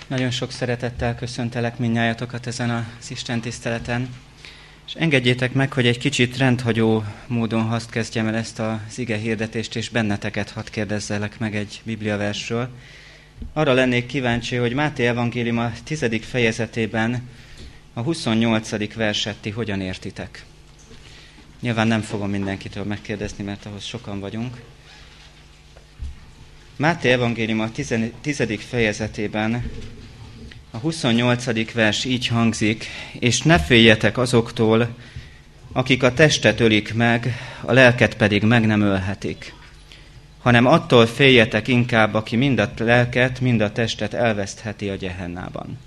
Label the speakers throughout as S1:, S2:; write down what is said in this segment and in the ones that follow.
S1: Nagyon sok szeretettel köszöntelek mindnyájatokat ezen az Isten tiszteleten, és engedjétek meg, hogy egy kicsit rendhagyó módon hadd kezdjem el ezt az ige hirdetést, és benneteket hadd kérdezzelek meg egy bibliaversről. Arra lennék kíváncsi, hogy Máté evangélium a 10. fejezetében a 28. verset ti hogyan értitek? Nyilván nem fogom mindenkitől megkérdezni, mert ahhoz sokan vagyunk. Máté evangélium a 10. fejezetében a 28. vers így hangzik, és ne féljetek azoktól, akik a testet ölik meg, a lelket pedig meg nem ölhetik, hanem attól féljetek inkább, aki mind a lelket, mind a testet elvesztheti a gyehennában.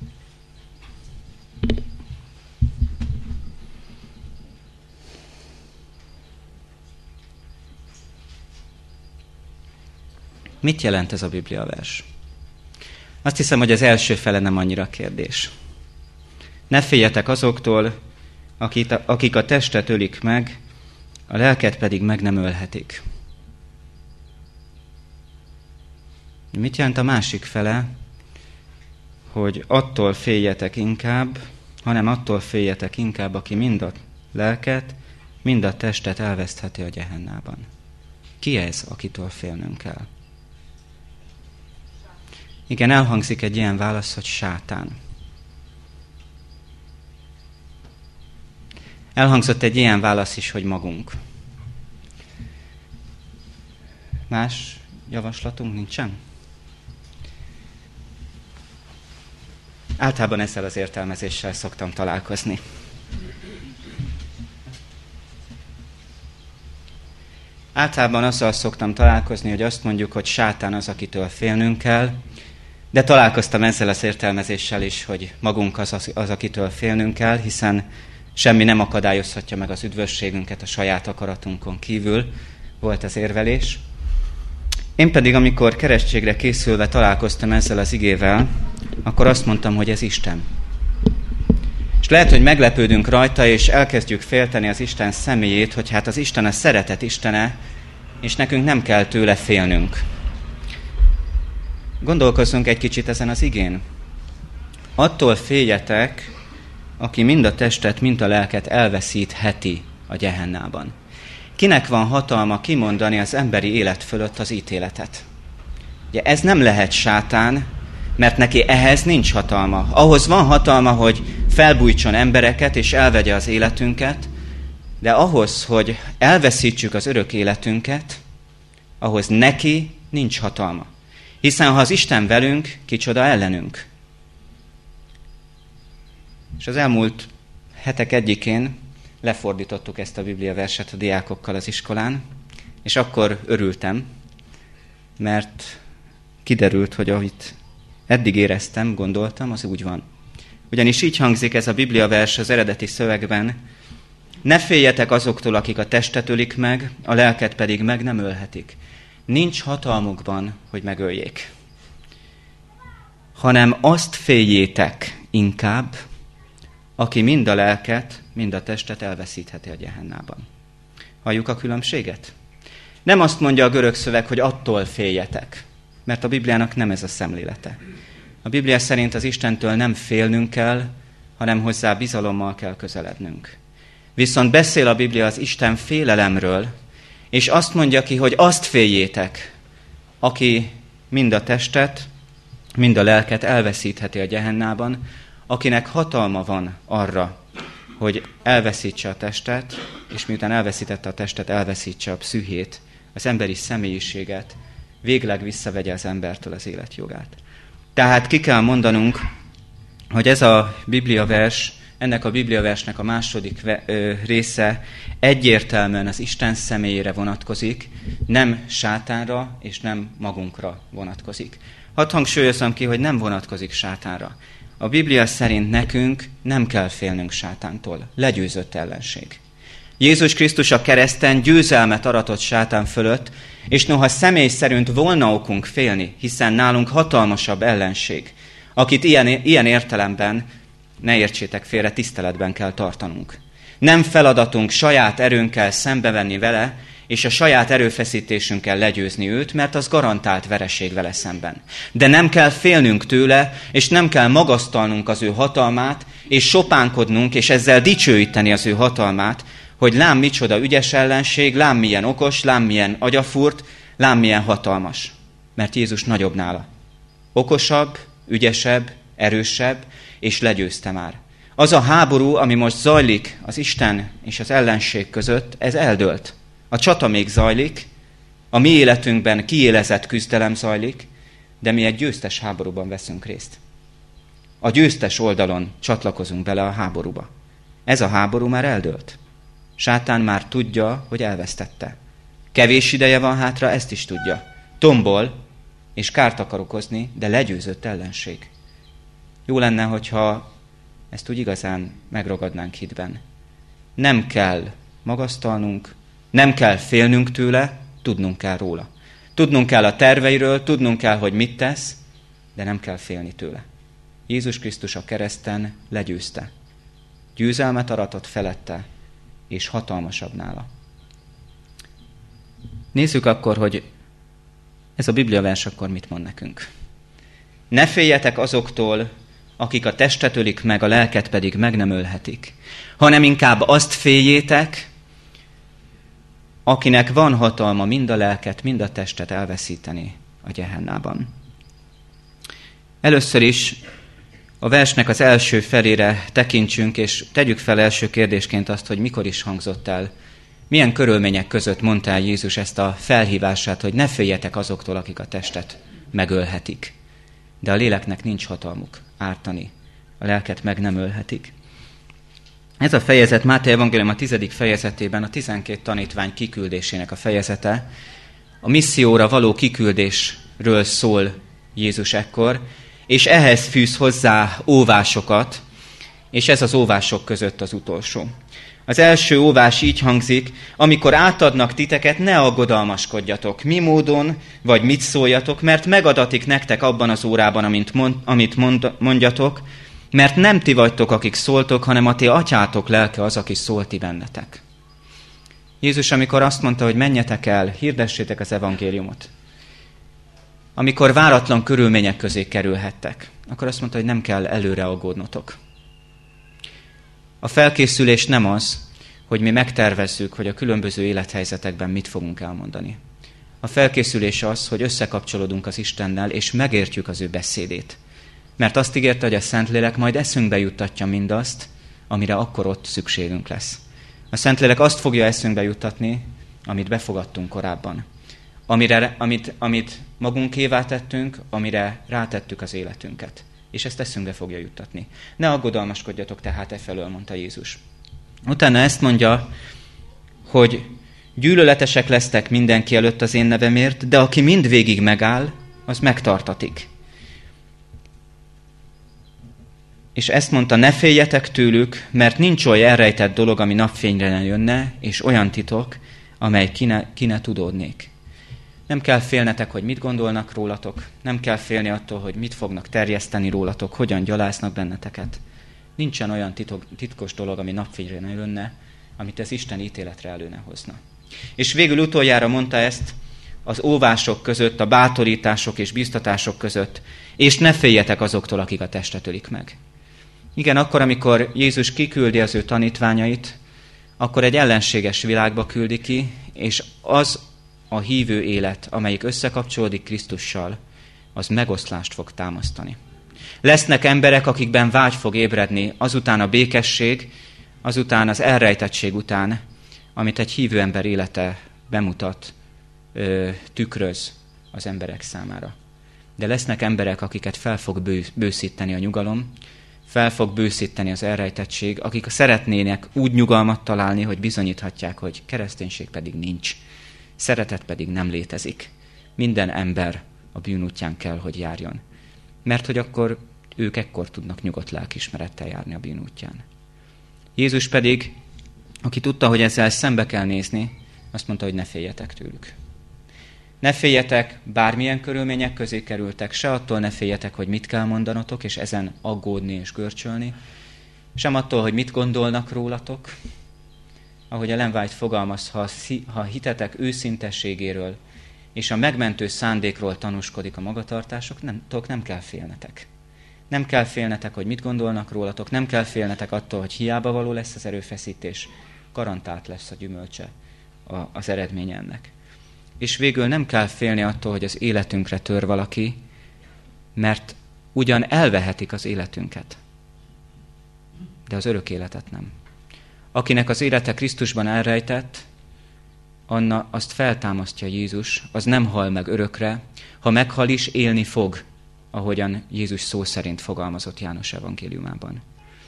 S1: Mit jelent ez a bibliavers? Azt hiszem, hogy az első fele nem annyira kérdés. Ne féljetek azoktól, akik a testet ölik meg, a lelket pedig meg nem ölhetik. Mit jelent a másik fele? Hogy attól féljetek inkább, hanem attól féljetek inkább, aki mind a lelket, mind a testet elvesztheti a gyehennában. Ki ez, akitől félnünk kell? Igen, elhangzik egy ilyen válasz, hogy sátán. Elhangzott egy ilyen válasz is, hogy magunk. Más javaslatunk nincsen? Általában ezzel az értelmezéssel szoktam találkozni. Általában azzal szoktam találkozni, hogy azt mondjuk, hogy sátán az, akitől félnünk kell, de találkoztam ezzel az értelmezéssel is, hogy magunk az, akitől félnünk kell, hiszen semmi nem akadályozhatja meg az üdvösségünket a saját akaratunkon kívül, volt az érvelés. Én pedig, amikor keresztségre készülve találkoztam ezzel az igével, akkor azt mondtam, hogy ez Isten. És lehet, hogy meglepődünk rajta, és elkezdjük félteni az Isten személyét, hogy hát az Isten a szeretet Istene, és nekünk nem kell tőle félnünk. Gondolkozzunk egy kicsit ezen az igén. Attól féljetek, aki mind a testet, mind a lelket elveszítheti a gyehennában. Kinek van hatalma kimondani az emberi élet fölött az ítéletet? Ugye ez nem lehet sátán, mert neki ehhez nincs hatalma. Ahhoz van hatalma, hogy felbújtson embereket és elvegye az életünket, de ahhoz, hogy elveszítsük az örök életünket, ahhoz neki nincs hatalma. Hiszen ha az Isten velünk, kicsoda ellenünk. És az elmúlt hetek egyikén lefordítottuk ezt a bibliaverset a diákokkal az iskolán, és akkor örültem, mert kiderült, hogy amit eddig éreztem, gondoltam, az úgy van. Ugyanis így hangzik ez a bibliavers az eredeti szövegben: ne féljetek azoktól, akik a testet ölik meg, a lelket pedig meg nem ölhetik. Nincs hatalmukban, hogy megöljék. Hanem azt féljétek inkább, aki mind a lelket, mind a testet elveszítheti a gyehennában. Halljuk a különbséget? Nem azt mondja a görög szöveg, hogy attól féljetek, mert a Bibliának nem ez a szemlélete. A Biblia szerint az Istentől nem félnünk kell, hanem hozzá bizalommal kell közelednünk. Viszont beszél a Biblia az Isten félelemről, és azt mondja ki, hogy azt féljétek, aki mind a testet, mind a lelket elveszítheti a gyehennában, akinek hatalma van arra, hogy elveszítse a testet, és miután elveszítette a testet, elveszítse a pszüchét, az emberi személyiséget, végleg visszavegye az embertől az életjogát. Tehát ki kell mondanunk, hogy ez a bibliavers, ennek a bibliaversnek a második része egyértelműen az Isten személyére vonatkozik, nem sátánra és nem magunkra vonatkozik. Hadd hangsúlyozom ki, hogy nem vonatkozik sátánra. A Biblia szerint nekünk nem kell félnünk sátántól. Legyőzött ellenség. Jézus Krisztus a kereszten győzelmet aratott sátán fölött, és noha személy szerint volna okunk félni, hiszen nálunk hatalmasabb ellenség, akit ilyen értelemben, ne értsétek félre, tiszteletben kell tartanunk. Nem feladatunk saját erőnkkel szembevenni vele, és a saját erőfeszítésünkkel legyőzni őt, mert az garantált vereség vele szemben. De nem kell félnünk tőle, és nem kell magasztalnunk az ő hatalmát, és sopánkodnunk, és ezzel dicsőíteni az ő hatalmát, hogy lám micsoda ügyes ellenség, lám milyen okos, lám milyen agyafúrt, lám milyen hatalmas. Mert Jézus nagyobb nála. Okosabb, ügyesebb, erősebb, és legyőzte már. Az a háború, ami most zajlik az Isten és az ellenség között, ez eldőlt. A csata még zajlik, a mi életünkben kiélezett küzdelem zajlik, de mi egy győztes háborúban veszünk részt. A győztes oldalon csatlakozunk bele a háborúba. Ez a háború már eldőlt. Sátán már tudja, hogy elvesztette. Kevés ideje van hátra, ezt is tudja. Tombol, és kárt akar okozni, de legyőzött ellenség. Jó lenne, hogyha ezt úgy igazán megragadnánk hitben. Nem kell magasztalnunk, nem kell félnünk tőle, tudnunk kell róla. Tudnunk kell a terveiről, tudnunk kell, hogy mit tesz, de nem kell félni tőle. Jézus Krisztus a kereszten legyőzte. Győzelmet aratott felette, és hatalmasabb nála. Nézzük akkor, hogy ez a bibliavers akkor mit mond nekünk. Ne féljetek azoktól, akik a testet ölik meg, a lelket pedig meg nem ölhetik, hanem inkább azt féljétek, akinek van hatalma mind a lelket, mind a testet elveszíteni a gyehennában. Először is a versnek az első felére tekintsünk, és tegyük fel első kérdésként azt, hogy mikor is hangzott el, milyen körülmények között mondta el Jézus ezt a felhívását, hogy ne féljetek azoktól, akik a testet megölhetik. De a léleknek nincs hatalmuk ártani. A lelket meg nem ölhetik. Ez a fejezet Máté evangélium a 10. fejezetében a 12 tanítvány kiküldésének a fejezete. A misszióra való kiküldésről szól Jézus ekkor, és ehhez fűz hozzá óvásokat, és ez az óvások között az utolsó. Az első óvás így hangzik, amikor átadnak titeket, ne aggodalmaskodjatok, mi módon, vagy mit szóljatok, mert megadatik nektek abban az órában, amit mondjatok, mert nem ti vagytok, akik szóltok, hanem a ti atyátok lelke az, aki szól ti bennetek. Jézus, amikor azt mondta, hogy menjetek el, hirdessétek az evangéliumot, amikor váratlan körülmények közé kerülhettek, akkor azt mondta, hogy nem kell előre aggódnotok. A felkészülés nem az, hogy mi megtervezzük, hogy a különböző élethelyzetekben mit fogunk elmondani. A felkészülés az, hogy összekapcsolódunk az Istennel, és megértjük az ő beszédét. Mert azt ígérte, hogy a Szentlélek majd eszünkbe juttatja mindazt, amire akkor ott szükségünk lesz. A Szentlélek azt fogja eszünkbe juttatni, amit befogadtunk korábban. Amit magunkévá tettünk, amire rátettük az életünket. És ezt eszünkbe fogja juttatni. Ne aggodalmaskodjatok tehát efelől, mondta Jézus. Utána ezt mondja, hogy gyűlöletesek lesztek mindenki előtt az én nevemért, de aki mindvégig megáll, az megtartatik. És ezt mondta, ne féljetek tőlük, mert nincs olyan elrejtett dolog, ami napfényre ne jönne, és olyan titok, amely ki ne tudódnék. Nem kell félnetek, hogy mit gondolnak rólatok, nem kell félni attól, hogy mit fognak terjeszteni rólatok, hogyan gyaláznak benneteket. Nincsen olyan titkos dolog, ami napfényre ne jönne, amit az Isten ítéletre elő ne hozna. És végül utoljára mondta ezt az óvások között, a bátorítások és biztatások között, és ne féljetek azoktól, akik a testet ölik meg. Igen, akkor, amikor Jézus kiküldi az ő tanítványait, akkor egy ellenséges világba küldi ki, és az a hívő élet, amelyik összekapcsolódik Krisztussal, az megoszlást fog támasztani. Lesznek emberek, akikben vágy fog ébredni azután a békesség, azután az elrejtettség után, amit egy hívő ember élete bemutat, tükröz az emberek számára. De lesznek emberek, akiket fel fog bőszíteni a nyugalom, fel fog bőszíteni az elrejtettség, akik szeretnének úgy nyugalmat találni, hogy bizonyíthatják, hogy kereszténység pedig nincs, szeretet pedig nem létezik. Minden ember a bűn útján kell, hogy járjon. Mert hogy akkor ők ekkor tudnak nyugodt lelkiismerettel járni a bűn útján. Jézus pedig, aki tudta, hogy ezzel szembe kell nézni, azt mondta, hogy ne féljetek tőlük. Ne féljetek, bármilyen körülmények közé kerültek, se attól ne féljetek, hogy mit kell mondanotok, és ezen aggódni és görcsölni, sem attól, hogy mit gondolnak rólatok, ahogy Ellen White fogalmaz, ha hitetek őszintességéről és a megmentő szándékról tanúskodik a magatartások, nem kell félnetek. Nem kell félnetek, hogy mit gondolnak rólatok, nem kell félnetek attól, hogy hiába való lesz az erőfeszítés, garantált lesz a gyümölcse, az eredmény ennek. És végül nem kell félni attól, hogy az életünkre tör valaki, mert ugyan elvehetik az életünket, de az örök életet nem. Akinek az élete Krisztusban elrejtett, azt feltámasztja Jézus, az nem hal meg örökre, ha meghal is, élni fog, ahogyan Jézus szó szerint fogalmazott János evangéliumában.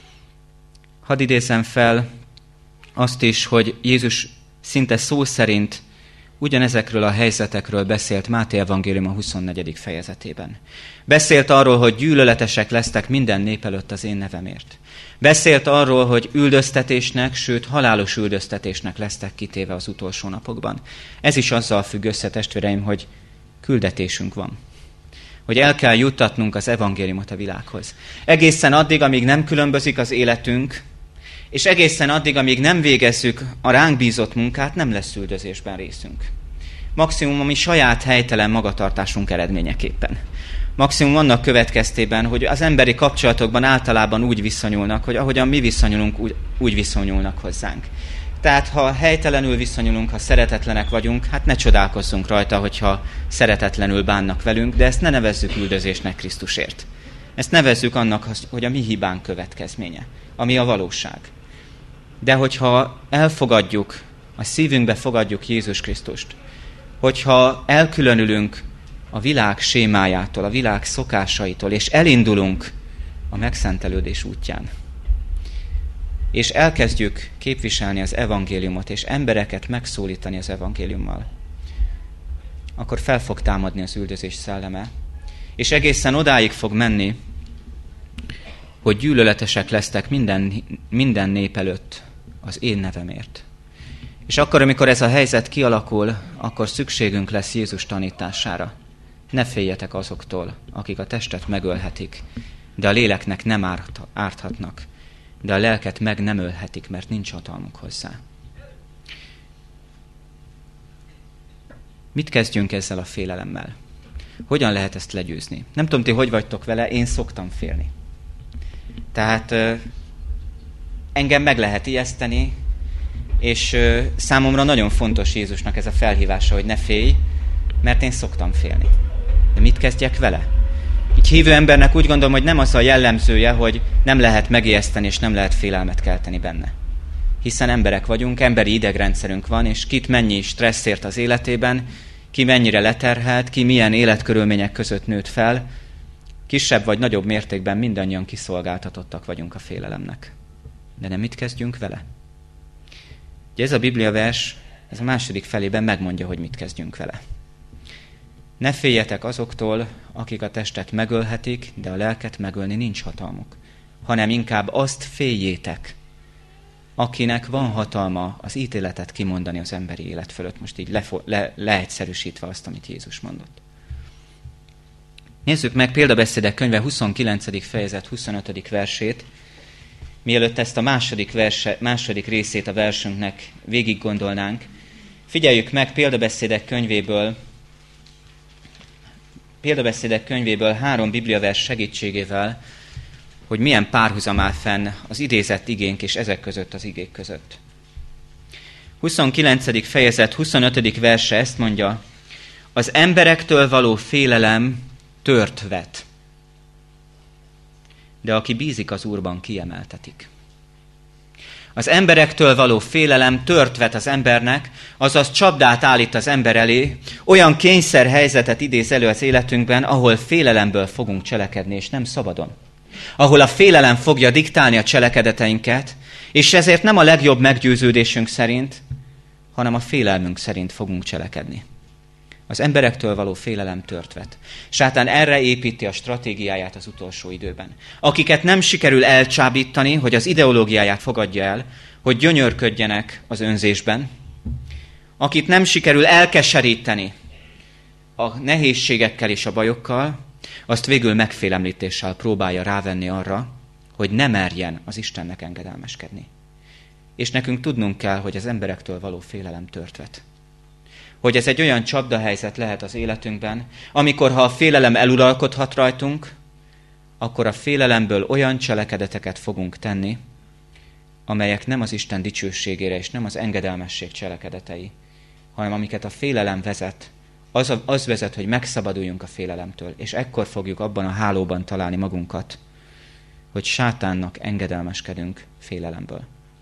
S1: Hadd idézzem fel azt is, hogy Jézus szinte szó szerint ugyanezekről a helyzetekről beszélt Máté evangélium a 24. fejezetében. Beszélt arról, hogy gyűlöletesek lesztek minden nép előtt az én nevemért. Beszélt arról, hogy üldöztetésnek, sőt halálos üldöztetésnek lesztek kitéve az utolsó napokban. Ez is azzal függ össze, testvéreim, hogy küldetésünk van. Hogy el kell juttatnunk az evangéliumot a világhoz. Egészen addig, amíg nem különbözik az életünk, és egészen addig, amíg nem végezzük a ránk bízott munkát, nem lesz üldözésben részünk. Maximum a mi saját helytelen magatartásunk eredményeképpen. Maximum annak következtében, hogy az emberi kapcsolatokban általában úgy viszonyulnak, hogy ahogyan mi viszonyulunk, úgy viszonyulnak hozzánk. Tehát ha helytelenül viszonyulunk, ha szeretetlenek vagyunk, hát ne csodálkozzunk rajta, hogyha szeretetlenül bánnak velünk, de ezt ne nevezzük üldözésnek Krisztusért. Ezt nevezzük annak, hogy a mi hibánk következménye, ami a valóság. De hogyha elfogadjuk, a szívünkbe fogadjuk Jézus Krisztust, hogyha elkülönülünk a világ sémájától, a világ szokásaitól, és elindulunk a megszentelődés útján, és elkezdjük képviselni az evangéliumot, és embereket megszólítani az evangéliummal, akkor fel fog támadni az üldözés szelleme, és egészen odáig fog menni, hogy gyűlöletesek lesztek minden nép előtt az én nevemért. És akkor, amikor ez a helyzet kialakul, akkor szükségünk lesz Jézus tanítására. Ne féljetek azoktól, akik a testet megölhetik, de a léleknek nem árthatnak, de a lelket meg nem ölhetik, mert nincs hatalmuk hozzá. Mit kezdjünk ezzel a félelemmel? Hogyan lehet ezt legyőzni? Nem tudom, ti hogy vagytok vele, én szoktam félni. Tehát engem meg lehet ijeszteni, és számomra nagyon fontos Jézusnak ez a felhívása, hogy ne félj, mert én szoktam félni. De mit kezdjek vele? Így hívő embernek úgy gondolom, hogy nem az a jellemzője, hogy nem lehet megijeszteni, és nem lehet félelmet kelteni benne. Hiszen emberek vagyunk, emberi idegrendszerünk van, és kit mennyi stressz ért az életében, ki mennyire leterhelt, ki milyen életkörülmények között nőtt fel, kisebb vagy nagyobb mértékben mindannyian kiszolgáltatottak vagyunk a félelemnek. De nem mit kezdjünk vele? Ugye ez a Biblia vers, ez a második felében megmondja, hogy mit kezdjünk vele. Ne féljetek azoktól, akik a testet megölhetik, de a lelket megölni nincs hatalmuk, hanem inkább azt féljétek, akinek van hatalma az ítéletet kimondani az emberi élet fölött. Most így leegyszerűsítve azt, amit Jézus mondott. Nézzük meg Példabeszédek könyve 29. fejezet 25. versét, mielőtt ezt a második részét a versünknek végig gondolnánk. Figyeljük meg Példabeszédek könyvéből 3 bibliavers segítségével, hogy milyen párhuzam áll fenn az idézett igénk és ezek között az igék között. 29. fejezet 25. verse ezt mondja: az emberektől való félelem tört vet, de aki bízik az Úrban, kiemeltetik. Az emberektől való félelem tört vet az embernek, azaz csapdát állít az ember elé, olyan kényszerhelyzetet idéz elő az életünkben, ahol félelemből fogunk cselekedni, és nem szabadon. Ahol a félelem fogja diktálni a cselekedeteinket, és ezért nem a legjobb meggyőződésünk szerint, hanem a félelmünk szerint fogunk cselekedni. Az emberektől való félelem tört vet. Sátán erre építi a stratégiáját az utolsó időben. Akiket nem sikerül elcsábítani, hogy az ideológiáját fogadja el, hogy gyönyörködjenek az önzésben, akit nem sikerül elkeseríteni a nehézségekkel és a bajokkal, azt végül megfélemlítéssel próbálja rávenni arra, hogy ne merjen az Istennek engedelmeskedni. és nekünk tudnunk kell, hogy az emberektől való félelem tört vet. Hogy ez egy olyan csapdahelyzet lehet az életünkben, amikor ha a félelem eluralkodhat rajtunk, akkor a félelemből olyan cselekedeteket fogunk tenni, amelyek nem az Isten dicsőségére és nem az engedelmesség cselekedetei, hanem amiket a félelem vezet, az vezet, hogy megszabaduljunk a félelemtől, és ekkor fogjuk abban a hálóban találni magunkat, hogy sátánnak engedelmeskedünk félelemből.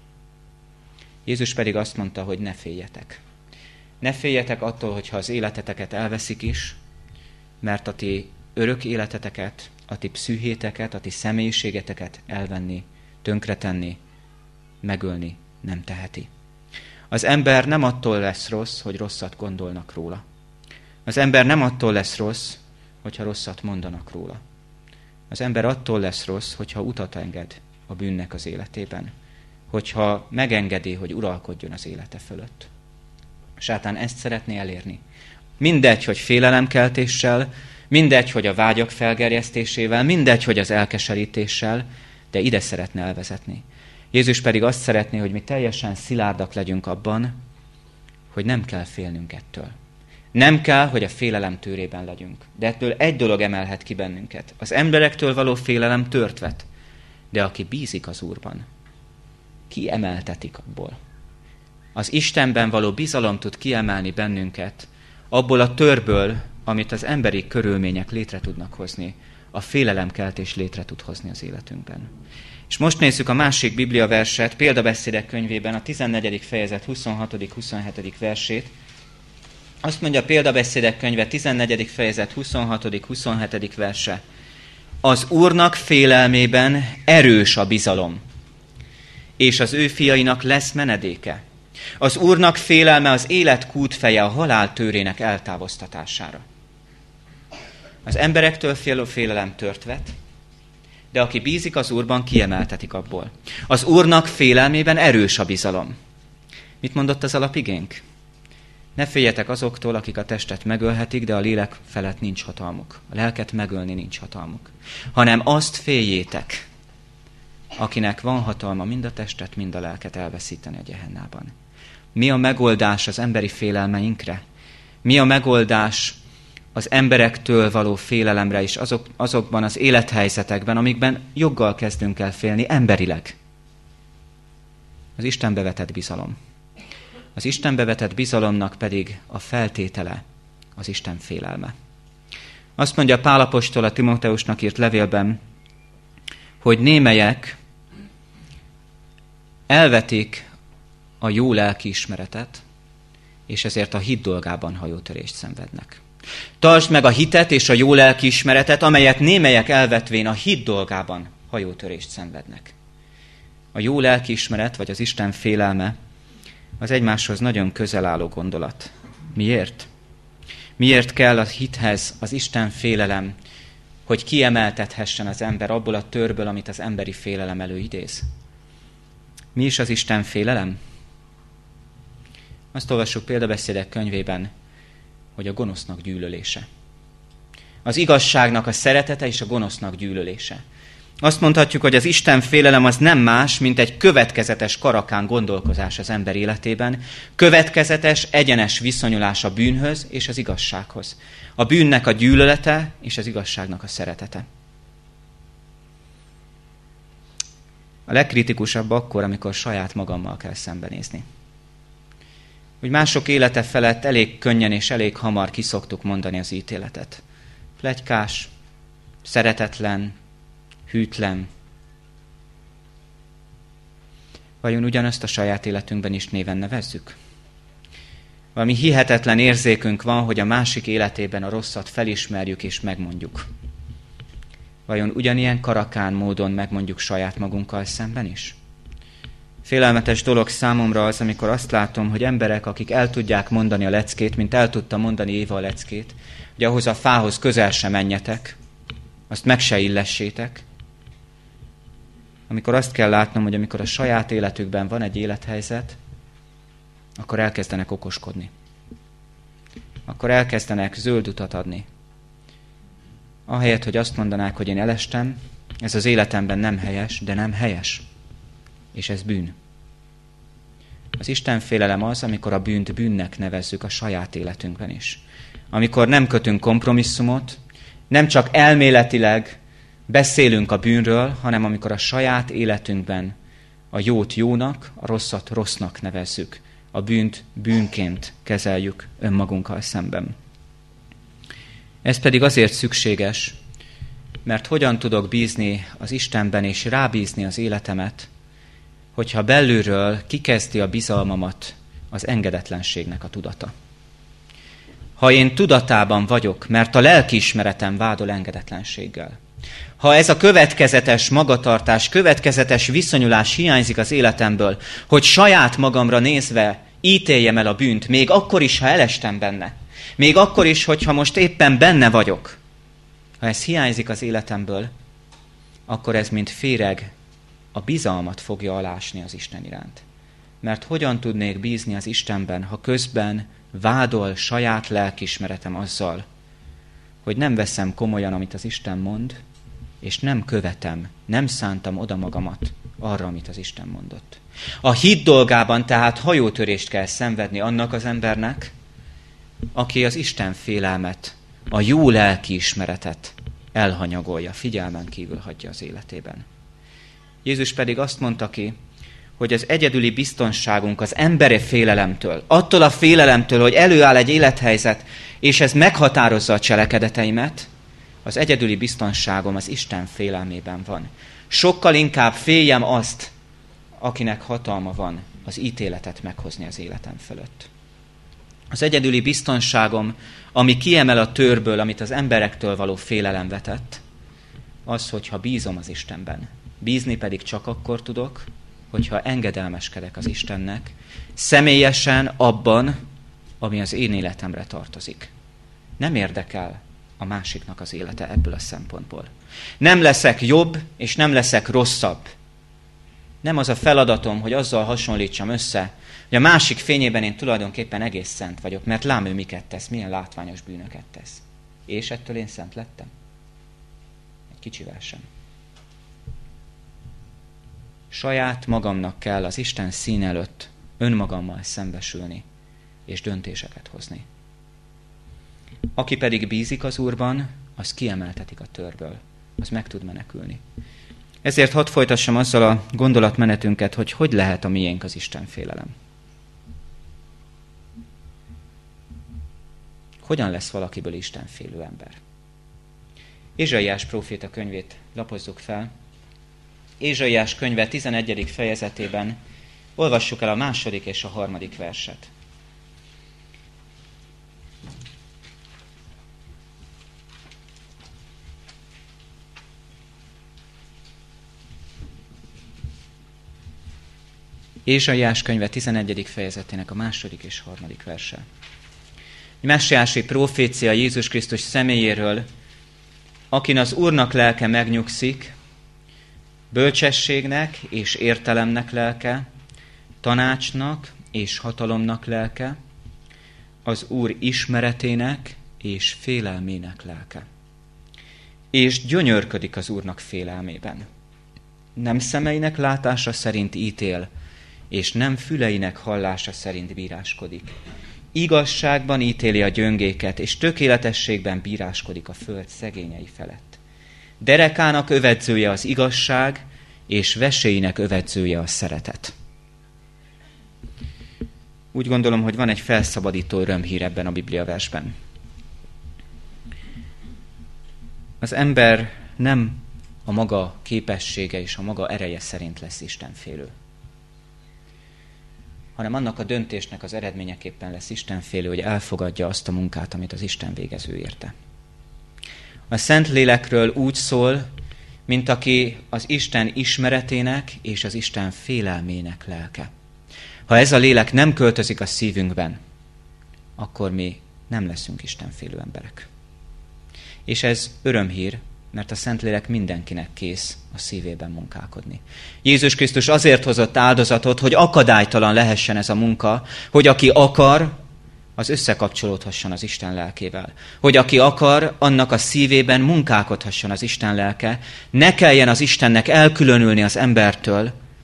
S1: Jézus pedig azt mondta, hogy ne féljetek. Ne féljetek attól, hogyha az életeteket elveszik is, mert a ti örök életeteket, a ti pszüchéteket, a ti személyiségeteket elvenni, tönkretenni, megölni nem teheti. Az ember nem attól lesz rossz, hogy rosszat gondolnak róla. Az ember nem attól lesz rossz, hogyha rosszat mondanak róla. Az ember attól lesz rossz, hogyha utat enged a bűnnek az életében. Hogyha megengedi, hogy uralkodjon az élete fölött. Sátán ezt szeretné elérni. Mindegy, hogy félelemkeltéssel, mindegy, hogy a vágyak felgerjesztésével, mindegy, hogy az elkeserítéssel, de ide szeretne elvezetni. Jézus pedig azt szeretné, hogy mi teljesen szilárdak legyünk abban, hogy nem kell félnünk ettől. Nem kell, hogy a félelem tőrében legyünk. De ettől egy dolog emelhet ki bennünket. Az emberektől való félelem tört vet. De aki bízik az Úrban, kiemeltetik abból. Az Istenben való bizalom tud kiemelni bennünket abból a törből, amit az emberi körülmények létre tudnak hozni. A félelemkeltés létre tud hozni az életünkben. És most nézzük a másik bibliaverset, Példabeszédek könyvében, a 14. fejezet 26.-27. versét. Azt mondja a Példabeszédek könyve 14. fejezet 26.-27. verse. Az Úrnak félelmében erős a bizalom, és az ő fiainak lesz menedéke. Az Úrnak félelme az élet kútfeje a halál tőrének eltávoztatására. Az emberektől félelem tört vet, de aki bízik az Úrban, kiemeltetik abból. Az Úrnak félelmében erős a bizalom. Mit mondott az alapigénk? Ne féljetek azoktól, akik a testet megölhetik, de a lélek felett nincs hatalmuk. A lelket megölni nincs hatalmuk. Hanem azt féljétek, akinek van hatalma mind a testet, mind a lelket elveszíteni a gyehennában. Mi a megoldás az emberi félelmeinkre? Mi a megoldás az emberektől való félelemre is azokban az élethelyzetekben, amikben joggal kezdünk el félni emberileg? Az Istenbe vetett bizalom. Az Istenbe vetett bizalomnak pedig a feltétele az Isten félelme. Azt mondja Pál apostol a Timóteusnak írt levélben, hogy némelyek elvetik a jó lelkiismeretet, és ezért a hit dolgában hajótörést szenvednek. Tartsd meg a hitet és a jó lelkiismeretet, amelyet némelyek elvetvén a hit dolgában hajótörést szenvednek. A jó lelkiismeret, vagy az Isten félelme, az egymáshoz nagyon közel álló gondolat. Miért? Miért kell a hithez az Isten félelem, hogy kiemeltethessen az ember abból a törből, amit az emberi félelem előidéz? Mi is az Isten félelem? Azt olvassuk Példabeszédek könyvében, hogy a gonosznak gyűlölése. Az igazságnak a szeretete és a gonosznak gyűlölése. Azt mondhatjuk, hogy az Isten félelem az nem más, mint egy következetes karakán gondolkozás az ember életében, következetes, egyenes viszonyulás a bűnhöz és az igazsághoz. A bűnnek a gyűlölete és az igazságnak a szeretete. A legkritikusabb akkor, amikor saját magammal kell szembenézni. Hogy mások élete felett elég könnyen és elég hamar kiszoktuk mondani az ítéletet. Pletykás, szeretetlen, hűtlen. Vajon ugyanazt a saját életünkben is néven nevezzük? Valami hihetetlen érzékünk van, hogy a másik életében a rosszat felismerjük és megmondjuk. Vajon ugyanilyen karakán módon megmondjuk saját magunkkal szemben is? Félelmetes dolog számomra az, amikor azt látom, hogy emberek, akik el tudják mondani a leckét, mint el tudta mondani Éva a leckét, hogy ahhoz a fához közel se menjetek, azt meg se illessétek. Amikor azt kell látnom, hogy amikor a saját életükben van egy élethelyzet, akkor elkezdenek okoskodni. Akkor elkezdenek zöld utat adni. Ahelyett, hogy azt mondanák, hogy én elestem, ez az életemben nem helyes, de nem helyes. És ez bűn. Az Istenfélelem az, amikor a bűnt bűnnek nevezzük a saját életünkben is. Amikor nem kötünk kompromisszumot, nem csak elméletileg beszélünk a bűnről, hanem amikor a saját életünkben a jót jónak, a rosszat rossznak nevezzük. A bűnt bűnként kezeljük önmagunkkal szemben. Ez pedig azért szükséges, mert hogyan tudok bízni az Istenben és rábízni az életemet, hogyha belülről kikezdi a bizalmamat az engedetlenségnek a tudata. Ha én tudatában vagyok, mert a lelkiismeretem vádol engedetlenséggel, ha ez a következetes magatartás, következetes viszonyulás hiányzik az életemből, hogy saját magamra nézve ítéljem el a bűnt, még akkor is, ha elestem benne, még akkor is, hogyha most éppen benne vagyok, ha ez hiányzik az életemből, akkor ez mint féreg a bizalmat fogja alásni az Isten iránt. Mert hogyan tudnék bízni az Istenben, ha közben vádol saját lelkiismeretem azzal, hogy nem veszem komolyan, amit az Isten mond, és nem követem, nem szántam oda magamat arra, amit az Isten mondott. A hit dolgában tehát hajótörést kell szenvedni annak az embernek, aki az Isten félelmet, a jó lelkiismeretet elhanyagolja, figyelmen kívül hagyja az életében. Jézus pedig azt mondta ki, hogy az egyedüli biztonságunk az emberi félelemtől, attól a félelemtől, hogy előáll egy élethelyzet, és ez meghatározza a cselekedeteimet, az egyedüli biztonságom az Isten félelmében van. Sokkal inkább féljem azt, akinek hatalma van az ítéletet meghozni az életem fölött. Az egyedüli biztonságom, ami kiemel a tőrből, amit az emberektől való félelem vetett, az, hogyha bízom az Istenben. Bízni pedig csak akkor tudok, hogyha engedelmeskedek az Istennek, személyesen abban, ami az én életemre tartozik. Nem érdekel a másiknak az élete ebből a szempontból. Nem leszek jobb, és nem leszek rosszabb. Nem az a feladatom, hogy azzal hasonlítsam össze, hogy a másik fényében én tulajdonképpen egész szent vagyok, mert lám ő miket tesz, milyen látványos bűnöket tesz. És ettől én szent lettem? Egy kicsivel sem. Saját magamnak kell az Isten szín előtt önmagammal szembesülni, és döntéseket hozni. Aki pedig bízik az Úrban, az kiemeltetik a törből, az meg tud menekülni. Ezért hadd folytassam azzal a gondolatmenetünket, hogy lehet a miénk az Isten félelem. Hogyan lesz valakiből istenfélő ember? Ézsaiás próféta könyvét lapozzuk fel. Ézsaiás könyve 11. fejezetében olvassuk el a 2. és a 3. verset. Ézsaiás könyve 11. fejezetének a 2. és 3. verse. Messiási profécia Jézus Krisztus személyéről, akin az Úrnak lelke megnyugszik, bölcsességnek és értelemnek lelke, tanácsnak és hatalomnak lelke, az Úr ismeretének és félelmének lelke. És gyönyörködik az Úrnak félelmében. Nem szemeinek látása szerint ítél, és nem füleinek hallása szerint bíráskodik. Igazságban ítéli a gyöngéket, és tökéletességben bíráskodik a föld szegényei felett. Derekának övedzője az igazság, és veséinek övedzője a szeretet. Úgy gondolom, hogy van egy felszabadító örömhír ebben a bibliaversben. Az ember nem a maga képessége és a maga ereje szerint lesz istenfélő, hanem annak a döntésnek az eredményeképpen lesz istenfélő, hogy elfogadja azt a munkát, amit az Isten végező érte. A Szentlélekről úgy szól, mint aki az Isten ismeretének és az Isten félelmének lelke. Ha ez a lélek nem költözik a szívünkben, akkor mi nem leszünk istenfélő emberek. És ez örömhír, mert a Szentlélek mindenkinek kész a szívében munkálkodni. Jézus Krisztus azért hozott áldozatot, hogy akadálytalan lehessen ez a munka, hogy aki akar, az összekapcsolódhasson az Isten lelkével. Hogy aki akar, annak a szívében munkálkodhasson az Isten lelke, ne kelljen az Istennek elkülönülni az embertől,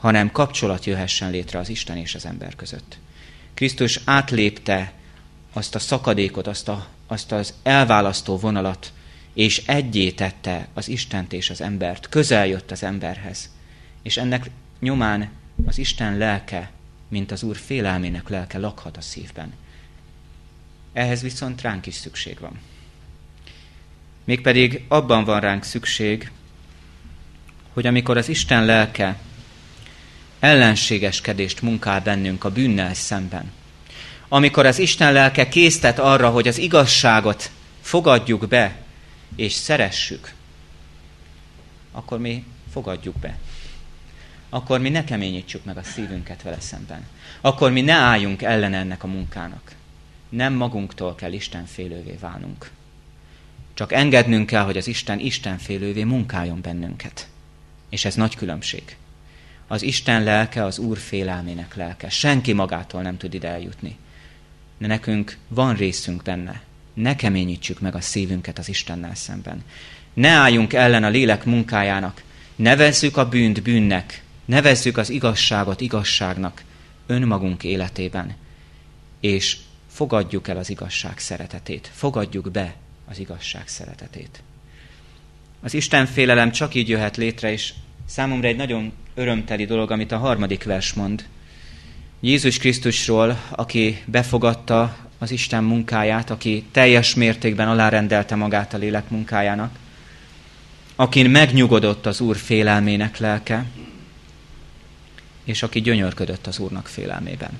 S1: hanem kapcsolat jöhessen létre az Isten és az ember között. Krisztus átlépte azt a szakadékot, azt az elválasztó vonalat, és egyé tette az Istent és az embert, közel jött az emberhez. És ennek nyomán az Isten lelke, mint az Úr félelmének lelke lakhat a szívben. Ehhez viszont ránk is szükség van. Mégpedig abban van ránk szükség, hogy amikor az Isten lelke ellenségeskedést munkál bennünk a bűnnel szemben, amikor az Isten lelke késztet arra, hogy az igazságot fogadjuk be és szeressük, akkor mi fogadjuk be. Akkor mi ne keményítsük meg a szívünket vele szemben. Akkor mi ne álljunk ellen ennek a munkának. Nem magunktól kell istenfélővé válnunk. Csak engednünk kell, hogy az Isten istenfélővé munkáljon bennünket. És ez nagy különbség. Az Isten lelke az Úr félelmének lelke. Senki magától nem tud ide eljutni. De nekünk van részünk benne. Ne keményítsük meg a szívünket az Istennel szemben. Ne álljunk ellen a lélek munkájának. Nevezzük a bűnt bűnnek. Nevezzük az igazságot igazságnak önmagunk életében. És fogadjuk el az igazság szeretetét. Fogadjuk be az igazság szeretetét. Az Isten félelem csak így jöhet létre, és számomra egy nagyon örömteli dolog, amit a 3. vers mond. Jézus Krisztusról, aki befogadta az Isten munkáját, aki teljes mértékben alárendelte magát a lélek munkájának, akin megnyugodott az Úr félelmének lelke, és aki gyönyörködött az Úrnak félelmében.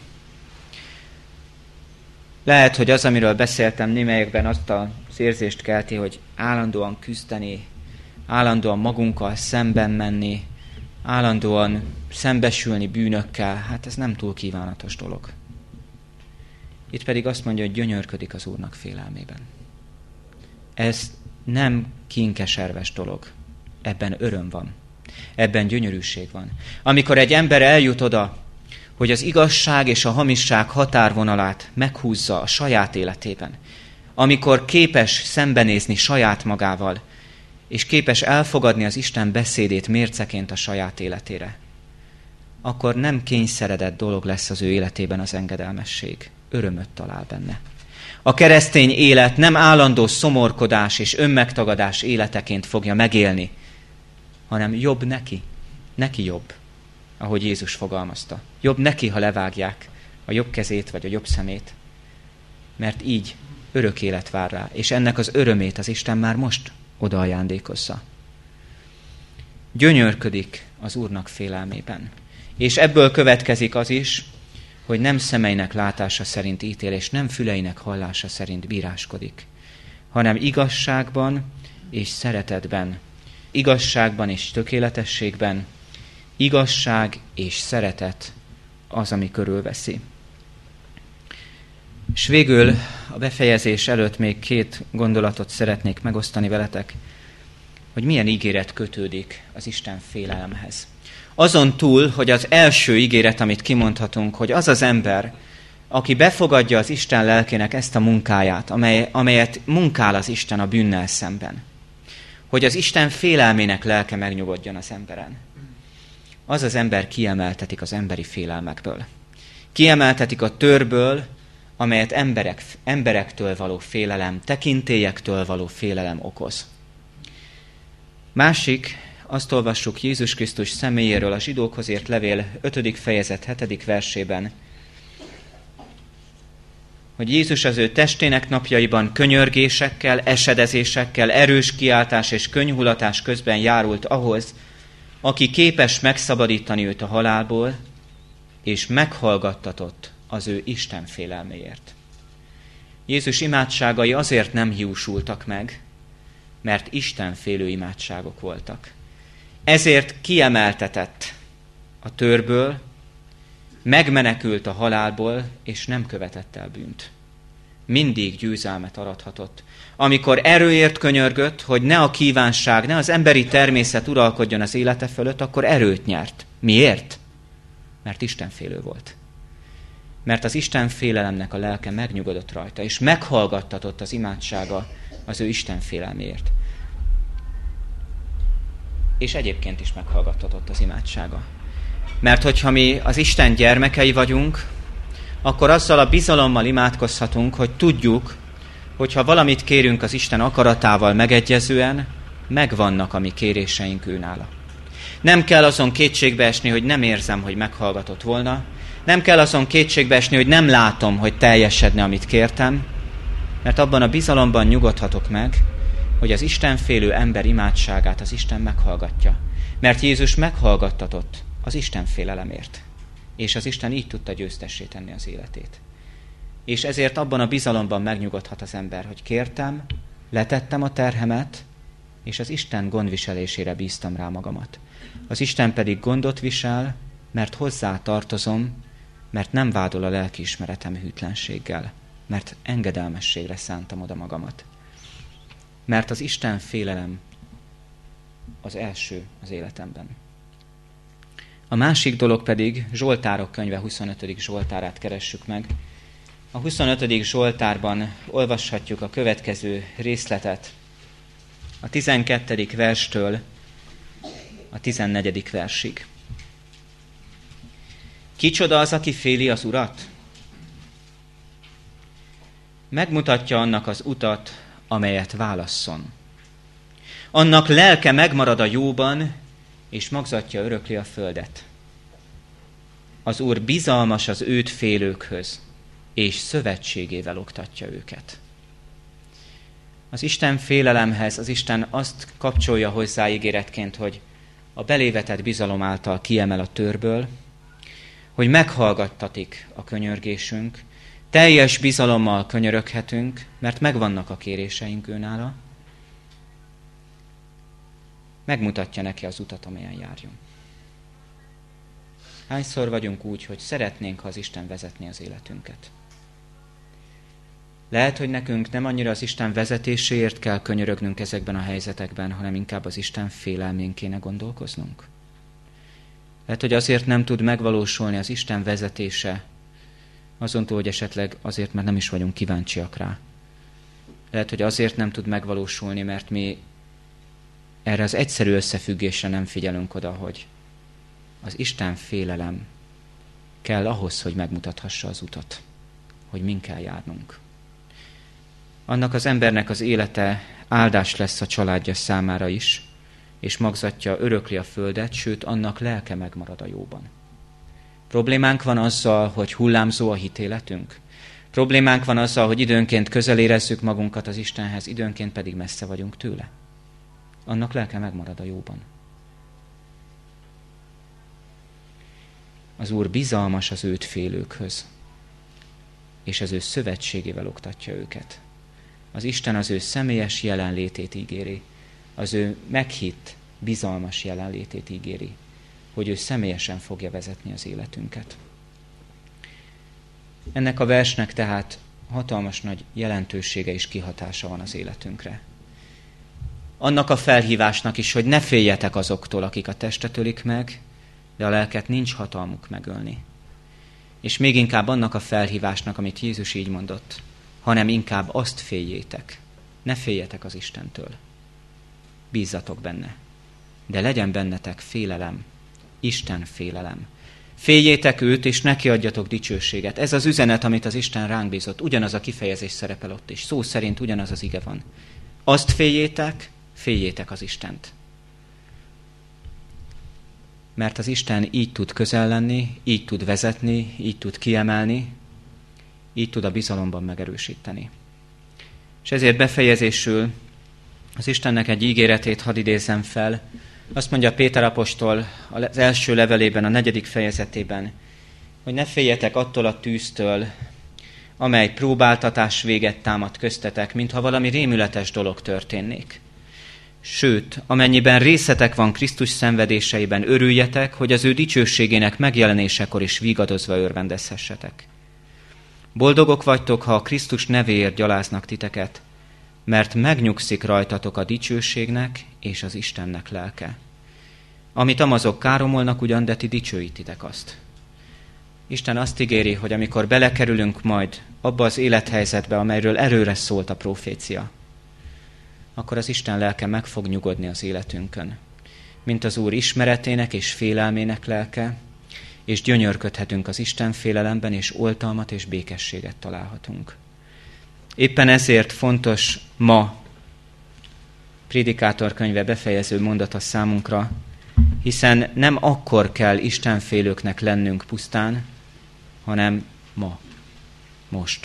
S1: Lehet, hogy az, amiről beszéltem, némelyekben azt az érzést kelti, hogy állandóan küzdeni, állandóan magunkkal szemben menni, állandóan szembesülni bűnökkel, hát ez nem túl kívánatos dolog. Itt pedig azt mondja, hogy gyönyörködik az Úrnak félelmében. Ez nem kínkeserves dolog. Ebben öröm van. Ebben gyönyörűség van. Amikor egy ember eljut oda, hogy az igazság és a hamisság határvonalát meghúzza a saját életében, amikor képes szembenézni saját magával, és képes elfogadni az Isten beszédét mérceként a saját életére, akkor nem kényszeredett dolog lesz az ő életében az engedelmesség. Örömöt talál benne. A keresztény élet nem állandó szomorkodás és önmegtagadás életeként fogja megélni, hanem jobb neki. Neki jobb, ahogy Jézus fogalmazta. Jobb neki, ha levágják a jobb kezét vagy a jobb szemét, mert így örök élet vár rá, és ennek az örömét az Isten már most oda ajándékozza. Gyönyörködik az Úrnak félelmében. És ebből következik az is, hogy nem szemeinek látása szerint ítél, és nem füleinek hallása szerint bíráskodik, hanem igazságban és szeretetben, igazságban és tökéletességben, igazság és szeretet az, ami körülveszi. És végül a befejezés előtt még 2 gondolatot szeretnék megosztani veletek, hogy milyen ígéret kötődik az Isten félelemhez. Azon túl, hogy az első ígéret, amit kimondhatunk, hogy az az ember, aki befogadja az Isten lelkének ezt a munkáját, amelyet munkál az Isten a bűnnel szemben, hogy az Isten félelmének lelke megnyugodjon az emberen. Az az ember kiemeltetik az emberi félelmekből. Kiemeltetik a törből, amelyet emberektől való félelem, tekintélyektől való félelem okoz. Másik, azt olvassuk Jézus Krisztus személyéről a Zsidókhoz írt levél 5. fejezet 7. versében, hogy Jézus az ő testének napjaiban könyörgésekkel, esedezésekkel, erős kiáltás és könnyhulatás közben járult ahhoz, aki képes megszabadítani őt a halálból, és meghallgattatott az ő Isten félelméért. Jézus imádságai azért nem hiúsultak meg, mert istenfélő imádságok voltak. Ezért kiemeltetett a törből, megmenekült a halálból, és nem követett el bűnt. Mindig győzelmet arathatott. Amikor erőért könyörgött, hogy ne a kívánság, ne az emberi természet uralkodjon az élete fölött, akkor erőt nyert. Miért? Mert istenfélő volt. Mert az Isten félelemnek a lelke megnyugodott rajta, és meghallgattatott az imádsága az ő Isten félelméért. És egyébként is meghallgattatott az imádsága. Mert hogyha mi az Isten gyermekei vagyunk, akkor azzal a bizalommal imádkozhatunk, hogy tudjuk, hogyha valamit kérünk az Isten akaratával megegyezően, megvannak a mi kéréseink őnála. Nem kell azon kétségbe esni, hogy nem érzem, hogy meghallgatott volna. Nem kell azon kétségbe esni, hogy nem látom, hogy teljesedne, amit kértem. Mert abban a bizalomban nyugodhatok meg, hogy az Istenfélő ember imádságát az Isten meghallgatja. Mert Jézus meghallgattatott az Isten félelemért. És az Isten így tudta győztessé tenni az életét. És ezért abban a bizalomban megnyugodhat az ember, hogy kértem, letettem a terhemet, és az Isten gondviselésére bíztam rá magamat. Az Isten pedig gondot visel, mert hozzá tartozom, mert nem vádol a lelkiismeretem hűtlenséggel, mert engedelmességre szántam oda magamat. Mert az Isten félelem az első az életemben. A másik dolog pedig Zsoltárok könyve 25. Zsoltárát keressük meg. A 25. Zsoltárban olvashatjuk a következő részletet. A 12. verstől a 14. versig. Kicsoda az, aki féli az Urat? Megmutatja annak az utat, amelyet válasszon. Annak lelke megmarad a jóban, és magzatja örökli a földet. Az Úr bizalmas az őt félőkhöz, és szövetségével oktatja őket. Az Isten félelemhez az Isten azt kapcsolja hozzá ígéretként, hogy a belévetett bizalom által kiemel a törből, hogy meghallgattatik a könyörgésünk, teljes bizalommal könyöröghetünk, mert megvannak a kéréseink őnála, megmutatja neki az utat, amelyen járjunk. Hányszor vagyunk úgy, hogy szeretnénk, ha az Isten vezetné az életünket? Lehet, hogy nekünk nem annyira az Isten vezetéséért kell könyörögnünk ezekben a helyzetekben, hanem inkább az Isten félelmén kéne gondolkoznunk. Lehet, hogy azért nem tud megvalósulni az Isten vezetése, azontól, hogy esetleg azért, mert nem is vagyunk kíváncsiak rá. Lehet, hogy azért nem tud megvalósulni, mert mi erre az egyszerű összefüggésre nem figyelünk oda, hogy az Isten félelem kell ahhoz, hogy megmutathassa az utat, hogy min kell járnunk. Annak az embernek az élete áldás lesz a családja számára is, és magzatja örökli a földet, sőt, annak lelke megmarad a jóban. Problémánk van azzal, hogy hullámzó a hitéletünk. Problémánk van azzal, hogy időnként közel érezzük magunkat az Istenhez, időnként pedig messze vagyunk tőle. Annak lelke megmarad a jóban. Az Úr bizalmas az őt félőkhöz, és az ő szövetségével oktatja őket. Az Isten az ő személyes jelenlétét ígéri, az ő meghitt, bizalmas jelenlétét ígéri, hogy ő személyesen fogja vezetni az életünket. Ennek a versnek tehát hatalmas nagy jelentősége és kihatása van az életünkre. Annak a felhívásnak is, hogy ne féljetek azoktól, akik a testet ölik meg, de a lelket nincs hatalmuk megölni. És még inkább annak a felhívásnak, amit Jézus így mondott, hanem inkább azt féljétek. Ne féljetek az Istentől. Bízzatok benne. De legyen bennetek félelem, Isten félelem. Féljétek őt, és neki adjatok dicsőséget. Ez az üzenet, amit az Isten ránk bízott. Ugyanaz a kifejezés szerepel ott is. Szó szerint ugyanaz az ige van. Azt féljétek az Istent. Mert az Isten így tud közel lenni, így tud vezetni, így tud kiemelni, így tud a bizalomban megerősíteni. És ezért befejezésül az Istennek egy ígéretét hadd idézzem fel. Azt mondja Péter apostol az első levelében, a 4. fejezetében, hogy ne féljetek attól a tűztől, amely próbáltatás véget támad köztetek, mintha valami rémületes dolog történnék. Sőt, amennyiben részetek van Krisztus szenvedéseiben, örüljetek, hogy az ő dicsőségének megjelenésekor is vigadozva örvendezhessetek. Boldogok vagytok, ha a Krisztus nevéért gyaláznak titeket, mert megnyugszik rajtatok a dicsőségnek és az Istennek lelke. Amit amazok káromolnak ugyan, de ti dicsőítitek azt. Isten azt ígéri, hogy amikor belekerülünk majd abba az élethelyzetbe, amelyről előre szólt a profécia, akkor az Isten lelke meg fog nyugodni az életünkön. Mint az Úr ismeretének és félelmének lelke, és gyönyörködhetünk az Isten félelemben, és oltalmat és békességet találhatunk. Éppen ezért fontos ma Prédikátor könyve befejező mondata számunkra, hiszen nem akkor kell istenfélőknek lennünk pusztán, hanem ma, most.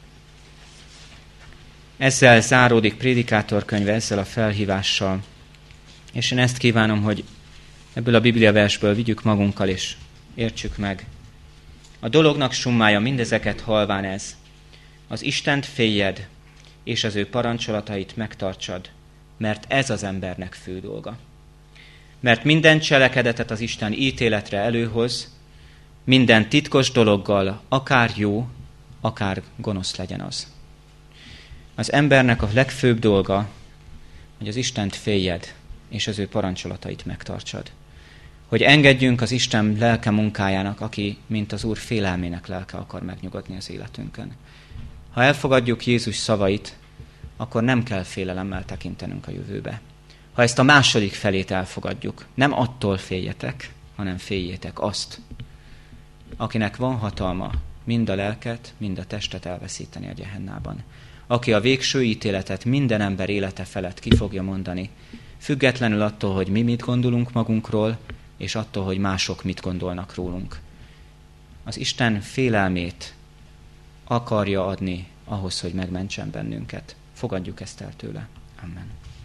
S1: Ezzel záródik Prédikátor könyve, ezzel a felhívással, és én ezt kívánom, hogy ebből a bibliaversből vigyük magunkkal, és értsük meg. A dolognak summája mindezeket halván ez: az Istent féljed, és az ő parancsolatait megtartsad, mert ez az embernek fő dolga. Mert minden cselekedetet az Isten ítéletre előhoz, minden titkos dologgal, akár jó, akár gonosz legyen az. Az embernek a legfőbb dolga, hogy az Istent féljed, és az ő parancsolatait megtartsad. Hogy engedjünk az Isten lelke munkájának, aki, mint az Úr félelmének lelke akar megnyugodni az életünkön. Ha elfogadjuk Jézus szavait, akkor nem kell félelemmel tekintenünk a jövőbe. Ha ezt a második felét elfogadjuk, nem attól féljetek, hanem féljétek azt, akinek van hatalma mind a lelket, mind a testet elveszíteni a gyehennában. Aki a végső ítéletet minden ember élete felett ki fogja mondani, függetlenül attól, hogy mi mit gondolunk magunkról, és attól, hogy mások mit gondolnak rólunk. Az Isten félelmét akarja adni ahhoz, hogy megmentsen bennünket. Fogadjuk ezt el tőle. Amen.